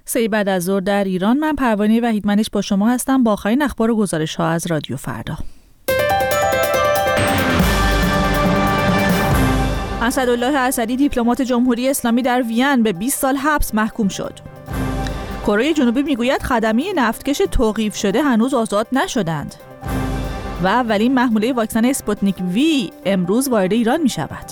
3 بعد از ظهر در ایران. من پروانه وحیدمنش با شما هستم با آخرین اخبار و گزارش‌ها از رادیو فردا. اسدالله اسدی دیپلمات جمهوری اسلامی در وین به 20 سال حبس محکوم شد. کره جنوبی میگوید خدمه نفتکش توقیف شده هنوز آزاد نشدند. و اولین محموله واکسن اسپوتنیک وی امروز وارد ایران می شود.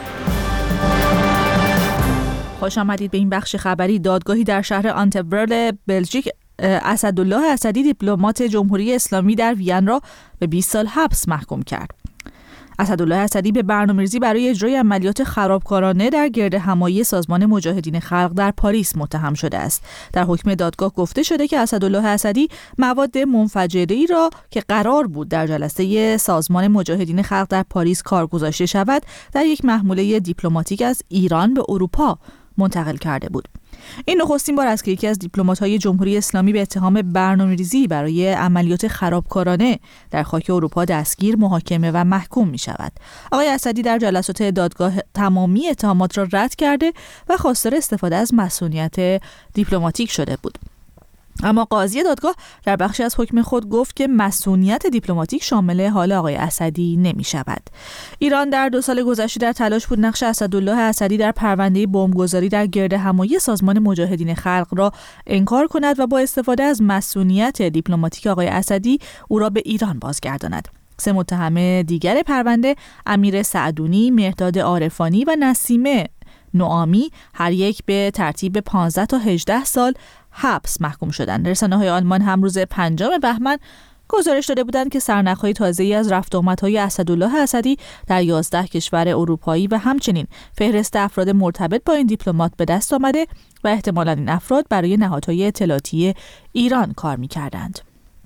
خوش آمدید به این بخش خبری. دادگاهی در شهر آنتورپ بلژیک اسدالله اسدی دیپلمات جمهوری اسلامی در وین را به 20 سال حبس محکوم کرد. اسدالله اسدی به برنامه‌ریزی برای اجرای عملیات خرابکارانه در گردهمایی سازمان مجاهدین خلق در پاریس متهم شده است. در حکم دادگاه گفته شده که اسدالله اسدی مواد منفجره‌ای را که قرار بود در جلسه سازمان مجاهدین خلق در پاریس کار گذاشته شود، در یک محموله دیپلماتیک از ایران به اروپا منتقل کرده بود. این نخستین بار است که یکی از دیپلمات‌های جمهوری اسلامی به اتهام برنامه‌ریزی برای عملیات خرابکارانه در خاک اروپا دستگیر، محاکمه و محکوم می‌شود. آقای اسدی در جلسات دادگاه تمامی اتهامات را رد کرده و خواستار استفاده از مصونیت دیپلماتیک شده بود. اما قاضی دادگاه در بخشی از حکم خود گفت که مصونیت دیپلماتیک شامل حال آقای اسدی نمی شود. ایران در 2 سال گذشته در تلاش بود نقش اسدالله اسدی در پرونده بمبگذاری در گردهمایی سازمان مجاهدین خلق را انکار کند و با استفاده از مصونیت دیپلماتیک آقای اسدی او را به ایران بازگرداند. 3 متهم دیگر پرونده، امیر سعدونی، مهرداد عارفانی و نسیمه نعامی، هر یک به ترتیب 15 تا 18 سال حبس محکوم شدند. رسانه‌های آلمان هم روز 5 بهمن گزارش داده بودند که سرنخ‌های تازه‌ای از رفت و آمدهای اسدالله اسدی در 11 کشور اروپایی و همچنین فهرست افراد مرتبط با این دیپلمات به دست آمده و احتمالاً این افراد برای نهادهای اطلاعاتی ایران کار می‌کردند.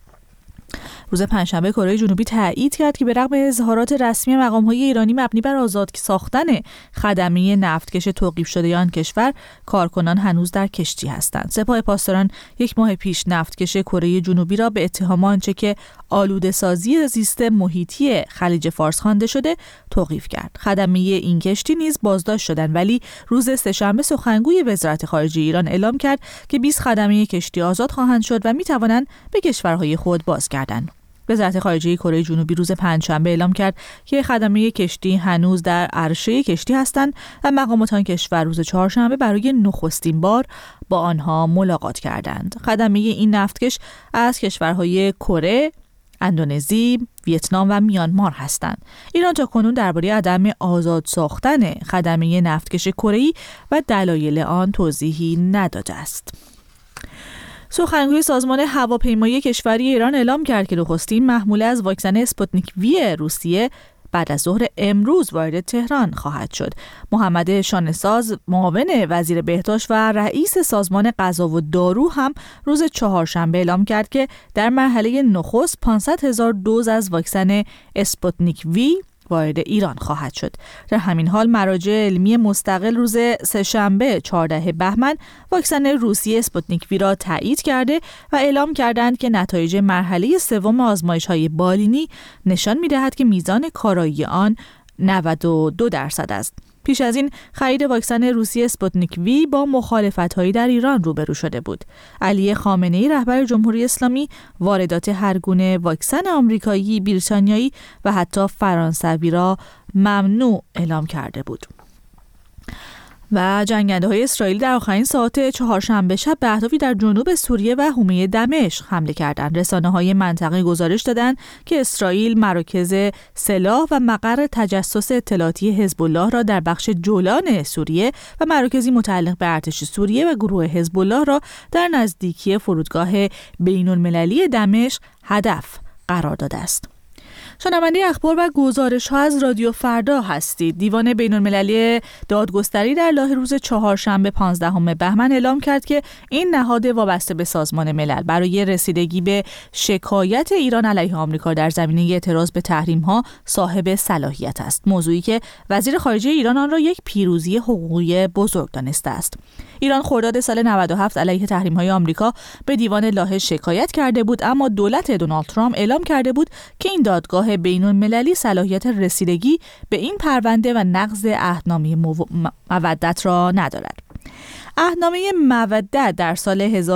روز پنجشنبه کره جنوبی تایید کرد که به رغم اظهارات رسمی مقام‌های ایرانی مبنی بر آزاد ساختن خدمه نفتکش توقیف شده آن کشور، کارکنان هنوز در کشتی هستند. سپاه پاسداران 1 ماه پیش نفتکش کره جنوبی را به اتهام آنچه که آلوده‌سازی زیست محیطی خلیج فارس خوانده شده توقیف کرد. خدمه این کشتی نیز بازداشت شدند، ولی روز سه‌شنبه سخنگوی وزارت خارجه ایران اعلام کرد که 20 خدمه کشتی آزاد خواهند شد و می‌توانند به کشورهای خود بازگردند. وزارت خارجه کره جنوبی روز پنجشنبه اعلام کرد که خدمه کشتی هنوز در عرشه کشتی هستند و مقامات آن کشور روز چهارشنبه برای نخستین بار با آنها ملاقات کردند. خدمه این نفتکش از کشورهای کره، اندونزی، ویتنام و میانمار هستند. ایران تاکنون درباره عدم آزاد ساختن خدمه نفتکش کره‌ای و دلایل آن توضیحی نداده است. سخنگوی سازمان هواپیمایی کشوری ایران اعلام کرد که نخستین محموله از واکسن اسپوتنیک وی روسیه بعد از ظهر امروز وارد تهران خواهد شد. محمد شانه‌ساز، معاون وزیر بهداشت و رئیس سازمان غذا و دارو هم روز چهارشنبه اعلام کرد که در مرحله نخست 500,000 دوز از واکسن اسپوتنیک وی وارد ایران خواهد شد. در همین حال مراجع علمی مستقل روز سه‌شنبه 14 بهمن واکسن روسی اسپوتنیک وی را تایید کرده و اعلام کردند که نتایج مرحله سوم آزمایش‌های بالینی نشان می‌دهد که میزان کارایی آن 92% است. پیش از این خرید واکسن روسی اسپوتنیک وی با مخالفت‌هایی در ایران روبرو شده بود. علی خامنه‌ای رهبر جمهوری اسلامی واردات هر گونه واکسن آمریکایی، بریتانیایی و حتی فرانسوی را ممنوع اعلام کرده بود. و جنگنده‌های اسرائیل در آخرین ساعات چهارشنبه شب به اهدافی در جنوب سوریه و حومه دمشق حمله کردند. رسانه‌های منطقه گزارش دادند که اسرائیل مراکز سلاح و مقر تجسس اطلاعاتی حزب الله را در بخش جولان سوریه و مراکزی متعلق به ارتش سوریه و گروه حزب الله را در نزدیکی فرودگاه بین‌المللی دمشق هدف قرار داده است. شنونده اخبار و گزارش‌ها از رادیو فردا هستید. دیوان بین‌المللی دادگستری در لاهه روز چهارشنبه 15 بهمن اعلام کرد که این نهاد وابسته به سازمان ملل برای رسیدگی به شکایت ایران علیه آمریکا در زمینه اعتراض به تحریم‌ها صاحب صلاحیت است. موضوعی که وزیر خارجه ایران آن را یک پیروزی حقوقی بزرگ دانسته است. ایران خرداد سال 97 علیه تحریم‌های آمریکا به دیوان لاهه شکایت کرده بود، اما دولت دونالد ترامپ اعلام کرده بود که این دادگاه بین‌المللی صلاحیت رسیدگی به این پرونده و نقض عهدنامه مودت را ندارد. عهدنامه مودت در سال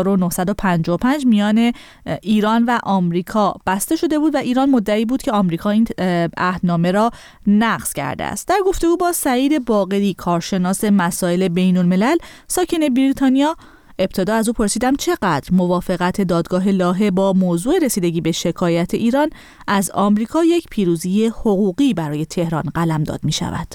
1955 میان ایران و آمریکا بسته شده بود و ایران مدعی بود که آمریکا این عهدنامه را نقض کرده است. در گفتگو با سعید باقری، کارشناس مسائل بین الملل ساکن بریتانیا، ابتدا از او پرسیدم چقدر موافقت دادگاه لاهه با موضوع رسیدگی به شکایت ایران از آمریکا یک پیروزی حقوقی برای تهران قلمداد می شود.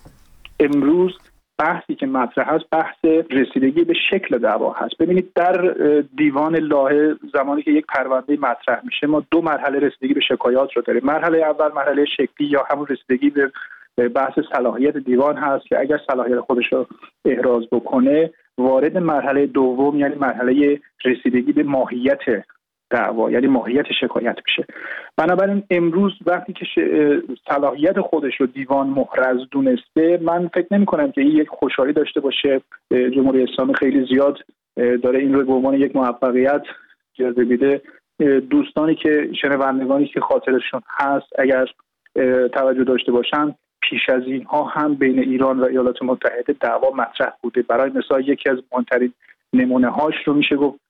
امروز بحثی که مطرح است بحث رسیدگی به شکل دعوا هست. ببینید در دیوان لاهه زمانی که یک پرونده مطرح میشه ما دو مرحله رسیدگی به شکایات رو داریم. مرحله اول مرحله شکلی یا همون رسیدگی به بحث صلاحیت دیوان هست که اگر صلاحیت خودش رو احراز بکنه وارد مرحله دوم یعنی مرحله رسیدگی به ماهیت دعوا یعنی ماهیت شکایت میشه. بنابراین امروز وقتی که صلاحیت خودش رو دیوان محرز دونسته من فکر نمی کنم که این یک خوشحالی داشته باشه. جمهوری اسلامی خیلی زیاد داره این رو به عنوان یک موفقیت جلوه میده. دوستانی که شنوندگانی که خاطرشون هست اگر توجه داشته باشن پیش از اینها هم بین ایران و ایالات متحده دعوا مطرح بوده. برای مثال یکی از مهمترین نمونه هاش رو میشه گفت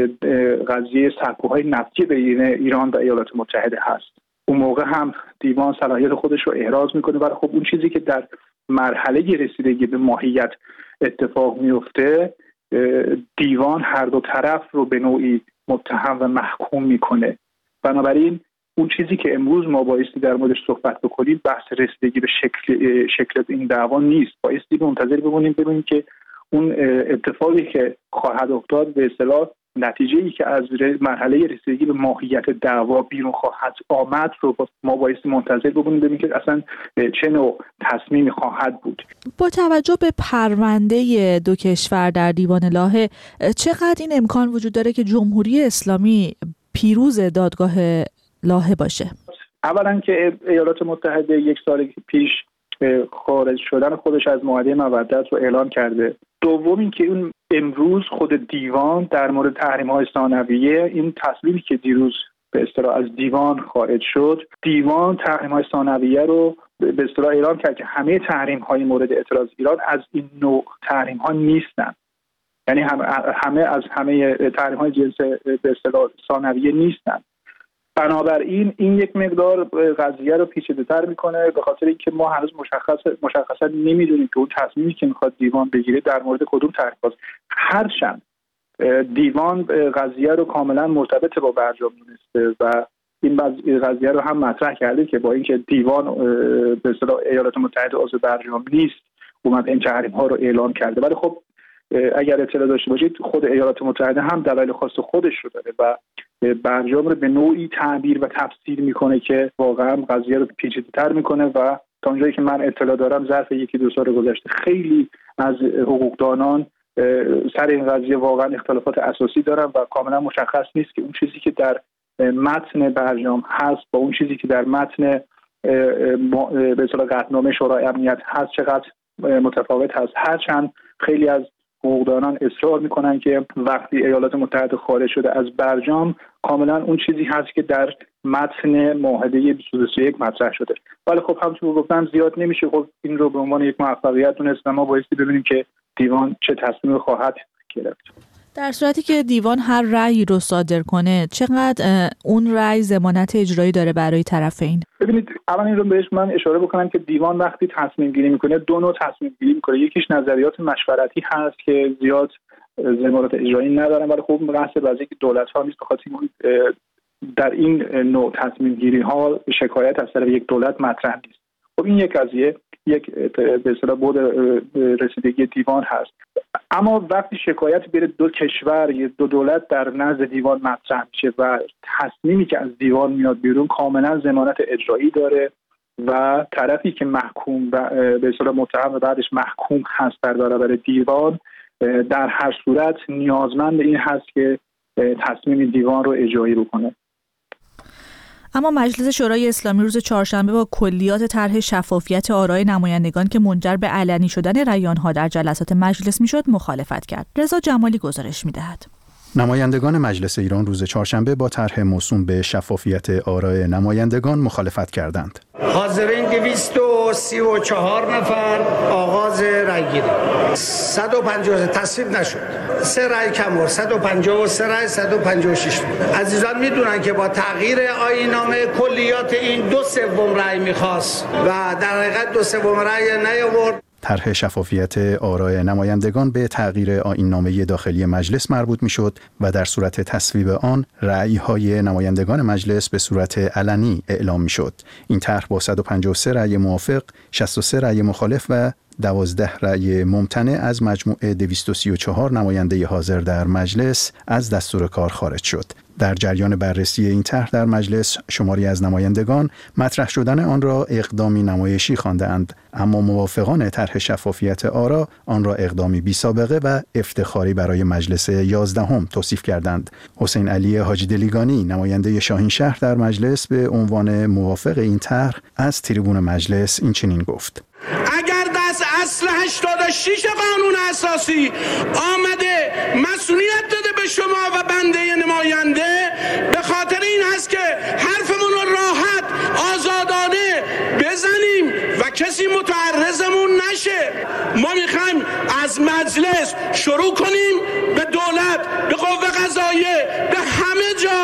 قضیه سکوهای نفتی بین ایران و ایالات متحده هست. اون موقع هم دیوان صلاحیت خودش رو احراز میکنه ولی خب اون چیزی که در مرحله رسیدگی به ماهیت اتفاق میفته دیوان هر دو طرف رو به نوعی متهم و محکوم میکنه. بنابراین اون چیزی که امروز ما بایستی در موردش صحبت بکنیم بحث رسیدگی به شکل این دعوا نیست. بایستی منتظر بمونیم که اون اتفاقی که خواهد افتاد به اصطلاح نتیجه‌ای که از مرحله رسیدگی به ماهیت دعوا بیرون خواهد آمد رو ما بایستی منتظر بمونیم که اصلا چه نوع تصمیمی خواهد بود. با توجه به پرونده دو کشور در دیوان لاهه چقدر این امکان وجود داره که جمهوری اسلامی پیروز دادگاه لاهه باشه؟ اولا که ایالات متحده یک سال پیش خارج شدن خودش از معاهده مودت رو اعلام کرده. دوم این که اون امروز خود دیوان در مورد تحریم‌های ثانویه این تصمیمی که دیروز به اصطلاح از دیوان خارج شد دیوان تحریم‌های ثانویه رو به اصطلاح اعلام کرد که همه تحریم‌های مورد اعتراض ایران از این نوع تحریم‌ها نیستن. یعنی همه تحریم‌های جنس به اصطلاح ثانویه نیستن. بنابراین این یک مقدار قضیه رو پیچیده‌تر میکنه به خاطر اینکه ما هنوز مشخصا نمیدونیم که اون تصمیمی که میخواد دیوان بگیره در مورد کدوم تحریم است. هرچند دیوان قضیه رو کاملا مرتبط با برجام دونسته و این قضیه رو هم مطرح کرده که با اینکه دیوان به اصطلاح ایالات متحده عضو برجام نیست اومد این تحریم ها رو اعلام کرده. ولی خب اگر اطلاع داشته باشید خود ایالات متحده هم دلایل خاص خودش رو داره و برجام رو به نوعی تعبیر و تفسیر میکنه که واقعا قضیه رو پیچیده‌تر میکنه و تا اونجایی که من اطلاع دارم ظرف یکی دو سال گذشته خیلی از حقوقدانان سر این قضیه واقعا اختلافات اساسی دارن و کاملا مشخص نیست که اون چیزی که در متن برجام هست با اون چیزی که در متن به اصطلاح قطعنامه شورای امنیت هست چقدر متفاوت هست. هرچند خیلی از حقوقدانان اصرار میکنن که وقتی ایالات متحده خارج شده از برجام کاملا اون چیزی هست که در متن معاهده 231 مطرح شده. ولی خب همونطور که گفتم زیاد نمیشه خب این رو به عنوان یک موفقیت دونست. ما بایستی ببینیم که دیوان چه تصمیمی خواهد گرفت. در صورتی که دیوان هر رأیی رو صادر کنه چقدر اون رأی ضمانت اجرایی داره برای طرفین؟ ببینید اول این رو بهش من اشاره بکنم که دیوان وقتی تصمیم گیری میکنه دو نوع تصمیم گیری میکنه. یکیش نظریات مشورتی هست که زیاد ضمانت اجرایی ندارن ولی خب بحث وضعی که دولت ها نیست بخاطر در این نوع تصمیم گیری ها شکایت از طرف یک دولت مطرح نیست. خب این یک قضیه یک به اصطلاح بود رسیدگی دیوان هست. اما وقتی شکایت بره دو کشور یا دو دولت در نزد دیوان مطرح میشه و تصمیمی که از دیوان میاد بیرون کاملا ضمانت اجرایی داره و طرفی که محکوم و به اصطلاح متهم و بعدش محکوم هست در برابر دیوان در هر صورت نیازمند این هست که تصمیم دیوان رو اجرایی بکنه. اما مجلس شورای اسلامی روز چهارشنبه با کلیات طرح شفافیت آرای نمایندگان که منجر به علنی شدن رأی‌آنها در جلسات مجلس میشد مخالفت کرد. رضا جمالی گزارش می‌دهد. نمایندگان مجلس ایران روز چهارشنبه با طرح موسوم به شفافیت آرای نمایندگان مخالفت کردند. حاضرین 233 134 نفر آغاز رأی‌گیری، 150 تصویب نشد، 3 رأی کم بود، 153 رأی، 156. عزیزان میدونن که با تغییر آیین‌نامه کلیات این 2/3 رأی میخواست و در حقیقت 2/3 رأی نیاورد. طرح شفافیت آراء نمایندگان به تغییر آیین‌نامه داخلی مجلس مربوط می‌شد و در صورت تصویب آن رأی‌های نمایندگان مجلس به صورت علنی اعلام می‌شد. این طرح با 153 رأی موافق، 63 رأی مخالف و 12 رأی ممتنع از مجموع 234 نماینده حاضر در مجلس از دستور کار خارج شد. در جریان بررسی این طرح در مجلس شماری از نمایندگان مطرح شدن آن را اقدامی نمایشی خواندند، اما موافقان طرح شفافیت آرا آن را اقدامی بی‌سابقه و افتخاری برای مجلس 11 توصیف کردند. حسین علی حاجی دلیگانی نماینده شاهینشهر در مجلس به عنوان موافق این طرح از تریبون مجلس این چنین گفت: اگر در اصل 86 قانون اساسی آمده مسئولیت داده به شما و بنده نماینده، به خاطر این هست که حرفمون رو راحت آزادانه بزنیم و کسی متعرضمون نشه. ما میخوایم از مجلس شروع کنیم به دولت، به قوه قضاییه، به همه جا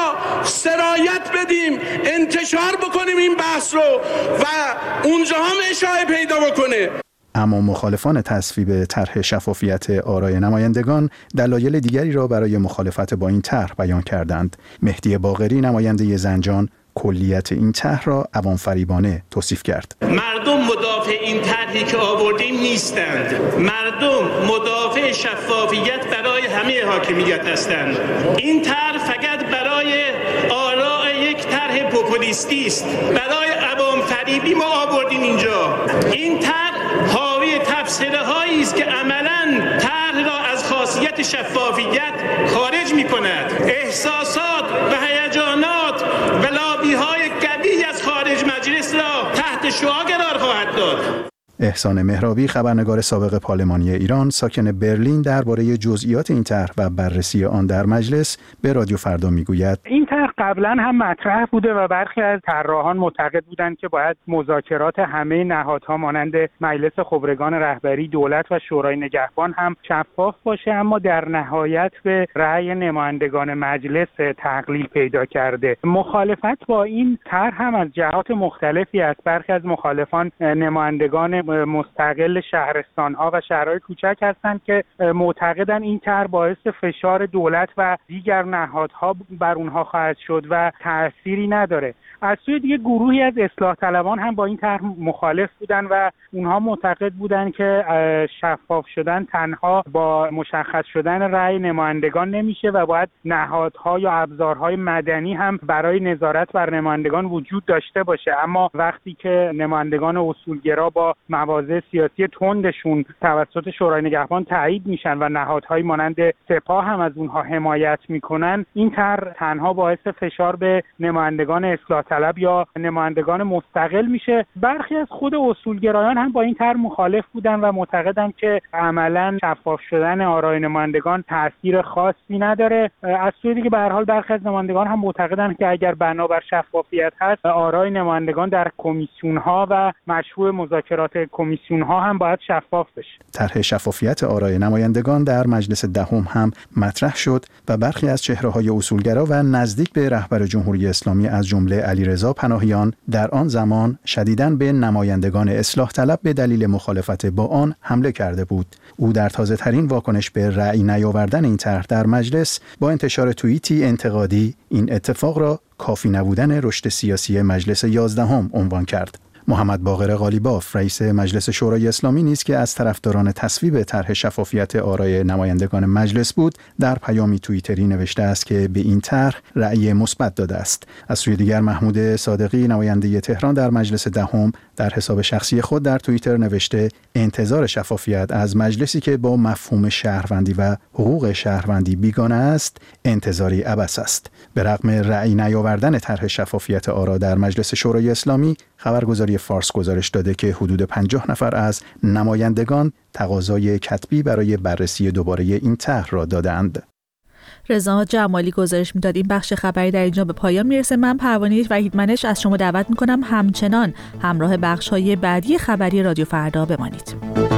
سرایت بدیم، انتشار بکنیم این بحث رو و اونجا هم اشاعه پیدا بکنه. اما مخالفان تصویب طرح شفافیت آراء نمایندگان دلایل دیگری را برای مخالفت با این طرح بیان کردند. مهدی باقری نماینده زنجان کلیت این طرح را عوام‌فریبانه توصیف کرد. مردم مدافع این طرحی که آوردیم نیستند. مردم مدافع شفافیت برای همه حاکمیت هستند. این طرح فقط برای آراء یک طرح پوپولیستی است. برای عوام‌فریبی ما آوردیم اینجا. این طرح حاوی تفسیرهایی است که عملاً طرح را از خاصیت شفافیت خارج می‌کند. احساسات و هیجانات و لابی‌های قوی از خارج مجلس را تحت شعاع قرار خواهد داد. احسان مهرابی خبرنگار سابق پارلمانی ایران ساکن برلین درباره جزئیات این طرح و بررسی آن در مجلس به رادیو فردا میگوید: این طرح قبلا هم مطرح بوده و برخی از طراحان معتقد بودند که باید مذاکرات همه نهادها مانند مجلس خبرگان رهبری، دولت و شورای نگهبان هم شفاف باشه، اما در نهایت به رأی نمایندگان مجلس تقلیل پیدا کرده. مخالفت با این طرح هم از جهات مختلفی است. برخی از مخالفان نمایندگان مستقل شهرستان‌ها و شهرهای کوچک هستند که معتقدن این طرح باعث فشار دولت و دیگر نهادها بر اونها خواهد شد و تأثیری نداره. از سوی دیگه گروهی از اصلاح طلبان هم با این طرح مخالف بودن و اونها معتقد بودن که شفاف شدن تنها با مشخص شدن رأی نمایندگان نمیشه و باید نهادها یا ابزارهای مدنی هم برای نظارت بر نمایندگان وجود داشته باشه. اما وقتی که نمایندگان اصولگرا با مواضع سیاسی تندشون توسط شورای نگهبان تایید میشن و نهادهای مانند سپاه هم از اونها حمایت میکنن، این طرح تنها باعث فشار به نمایندگان اصلاح طلب یا نمایندگان مستقل میشه. برخی از خود اصولگرایان هم با این طرح مخالف بودن و معتقدن که عملاً شفاف شدن آراء نمایندگان تاثیر خاصی نداره. از سوی دیگه به هر حال برخی از نمایندگان هم معتقدن که اگر بنابر شفافیت هست، آراء نمایندگان در کمیسیون‌ها و مشروع مذاکرات کمیسیون‌ها هم باید شفاف بشه. طرح شفافیت آراء نمایندگان در مجلس دهم هم مطرح شد و برخی از چهره‌های اصولگرا و نزدیک به رهبر جمهوری اسلامی از جمله علیرضا پناهیان در آن زمان شدیداً به نمایندگان اصلاح طلب به دلیل مخالفت با آن حمله کرده بود. او در تازه‌ترین واکنش به رأی نیاوردن این طرح در مجلس با انتشار توییتی انتقادی این اتفاق را کافی نبودن رشد سیاسی مجلس 11 عنوان کرد. محمد باقر قالیباف رئیس مجلس شورای اسلامی نیز که از طرفداران تصویب طرح شفافیت آراء نمایندگان مجلس بود، در پیامی توییتری نوشته است که به این طرح رأی مثبت داده است. از سوی دیگر محمود صادقی نماینده تهران در مجلس دهم در حساب شخصی خود در توییتر نوشته: انتظار شفافیت از مجلسی که با مفهوم شهروندی و حقوق شهروندی بیگانه است انتظاری عبث است. به رغم رأی نیاوردن طرح شفافیت آراء در مجلس شورای اسلامی، خبرگزاری فارس گزارش داده که حدود 50 نفر از نمایندگان تقاضای کتبی برای بررسی دوباره این طرح را دادند. رضا جمالی گزارش میداد. این بخش خبری در اینجا به پایان میرسه. من پروانه وحیدمنش از شما دعوت میکنم همچنان همراه بخش‌های بعدی خبری رادیو فردا بمانید.